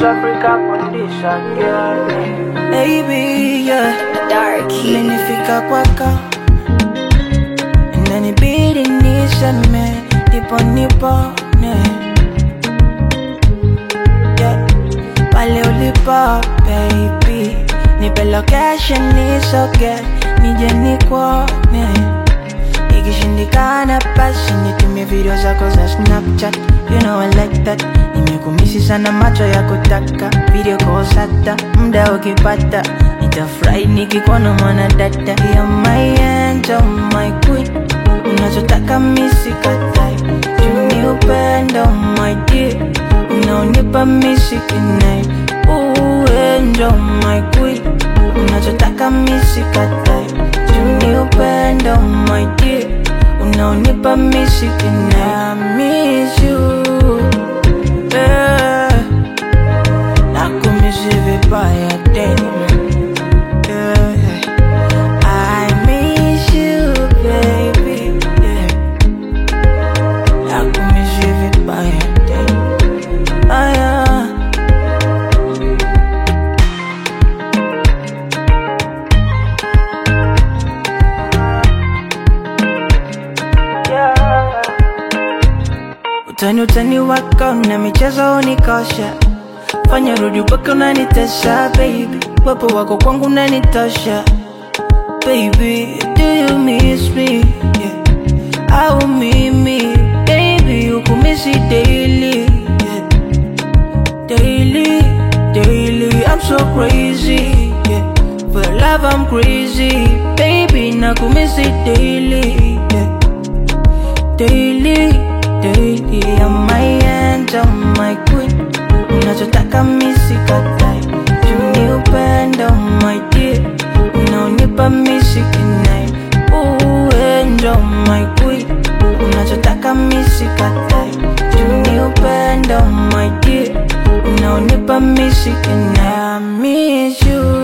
Africa condition, yeah. Baby, yeah. Darky. Umenifika kwako, inanibidi niseme ndipo nipone, yeah. Pale ulipo baby, nipe location nisoge, nije nikuone. Ikishindikana basi nitumie video zako za Snapchat, you know I like that. Nimekumisi sana macho ya kutaka video calls hata muda ukipata, nitafurahi nikikuona mwana dada. You're my angel, my queen, unachotaka mimi sikatai. Juni upendo my dear, unaonipa mimi sikinai. Angel, my queen, unachotaka mimi sikatai. Juni upendo my dear, unaonipa mimi sikinai. I miss you, yeah. Nakumisi vibaya tena, yeah. I miss you baby, yeah. Nakumisi vibaya tena, yeah. Utani wako na michezo unikosha, fanya rudi upaka unanitesha baby. Wepo wako kwangu unanitosha baby. Do you miss me? Yeah. Au mimi baby ukumisi daily, yeah. Daily, daily I'm so crazy, yeah. For love I'm crazy baby, nakumisi daily, yeah. Daily, daily, I'm my angel, my queen, unachotaka mimi sikatai. Juni upendo my dear, unaonipa mimi sikinai. Angel, my queen, unachotaka mimi sikatai. Juni upendo my dear, unaonipa mimi sikinai. I miss you.